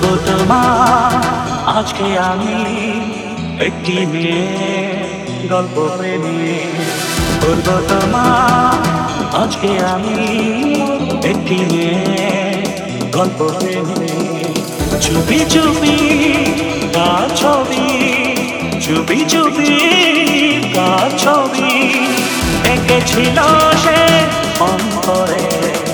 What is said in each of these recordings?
বলবো তোমার আজকে আমি একটি মেয়ে গল্প প্রেমী। বলবো তোমার আজকে আমি একটি মেয়ে গল্প প্রেমী। চুপি চুপি তার ছবি, চুপি চুপি তার ছবি এঁকেছিল সে অন্তরে।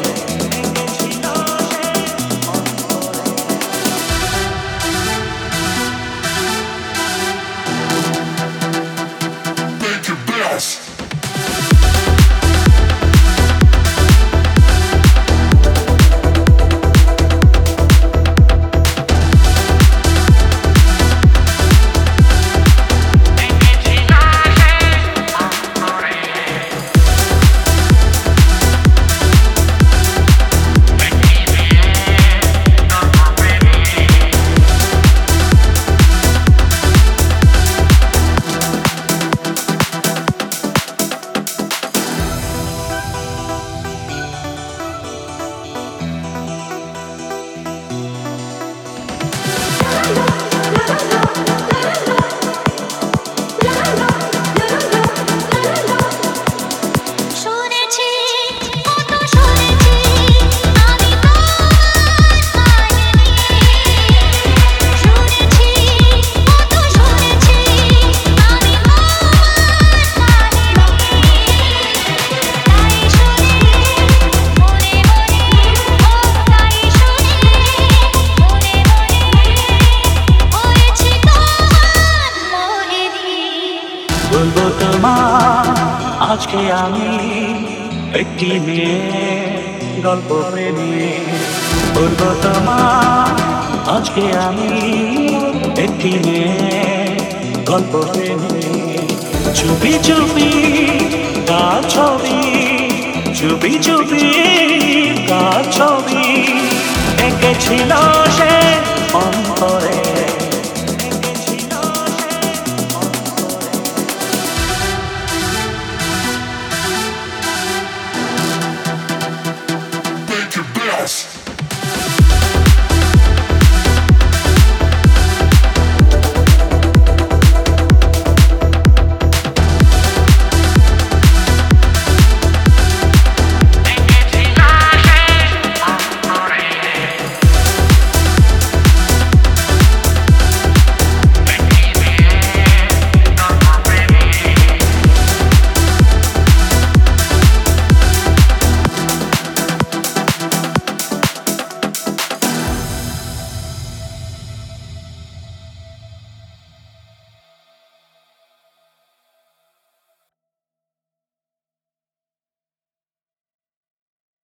বলবো তোমার আজকে আমি একটি মেয়ে গল্প প্রেমী। বলবো তোমার আজকে আমি একটি মেয়ে গল্প প্রেমী। চুপি চুপি তার ছবি, চুপি চুপি তার ছবি এঁকেছিল সে